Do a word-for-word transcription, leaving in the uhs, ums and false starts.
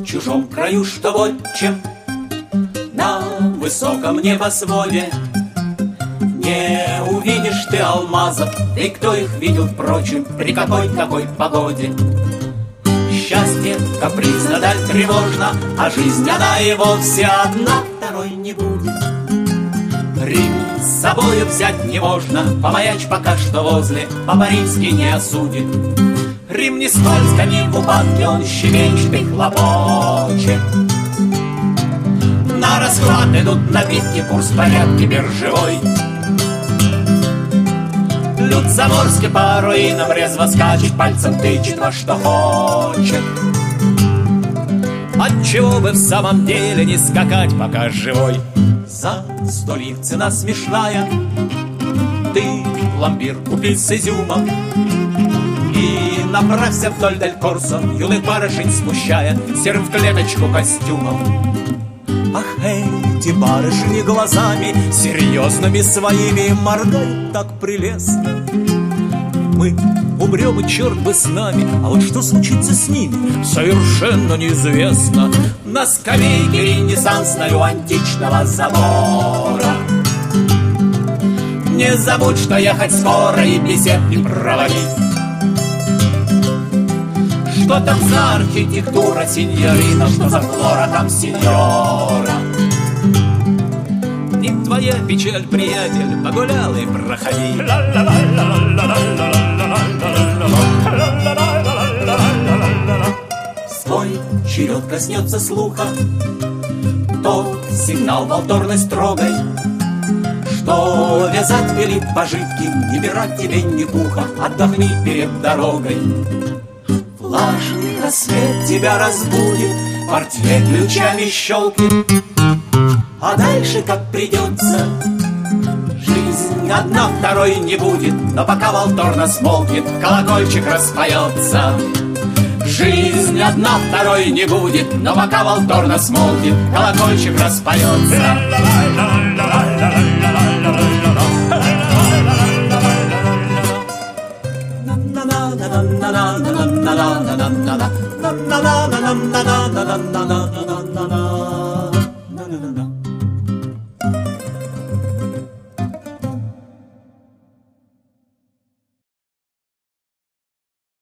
чужом краю, что вот чем на высоком небосводе не увидишь ты алмазов, и кто их видел, впрочем, при какой-какой погоде. Счастье капризно, даль тревожно, а жизнь она и вовсе одна, второй не будет. Рим с собою взять не можно, помаячь пока что возле, по-парижски не осудит. Рим не скользко, ни в упадке, он щебечет и хлопочет. На расклад идут напитки, курс порядки биржевой. Люд заморский по руинам резво скачет, пальцем тычет во что хочет. Отчего бы в самом деле не скакать, пока живой? За столик цена смешная, ты пломбир купи с изюмом и направься вдоль Дель Корсо, юных барышень смущая серым в клеточку костюмом. Ах, эти барышни глазами серьезными своими моргают так прелестно. Мы умрем, и черт бы с нами, а вот что случится с ними, совершенно неизвестно. На скамейке ренессансной у античного забора не забудь, что ехать скоро и бесед не проводить. Что там за архитектура, синьорина, что за флора там, синьора? Не твоя печаль, приятель, погулял и проходи. Свой черед коснется слуха тот сигнал волторной строгой, что вязать велит пожитки, не бирать тебе ни пуха, отдохни перед дорогой. Влажный рассвет тебя разбудит, портфель ключами щелкнет, а дальше как придется. Жизнь одна, второй не будет, но пока волторна смолкнет, колокольчик распоется. Жизнь одна, второй не будет, но пока волторна смолкнет, колокольчик распоется. Na na na na na na na na na na na na na na na na na na na.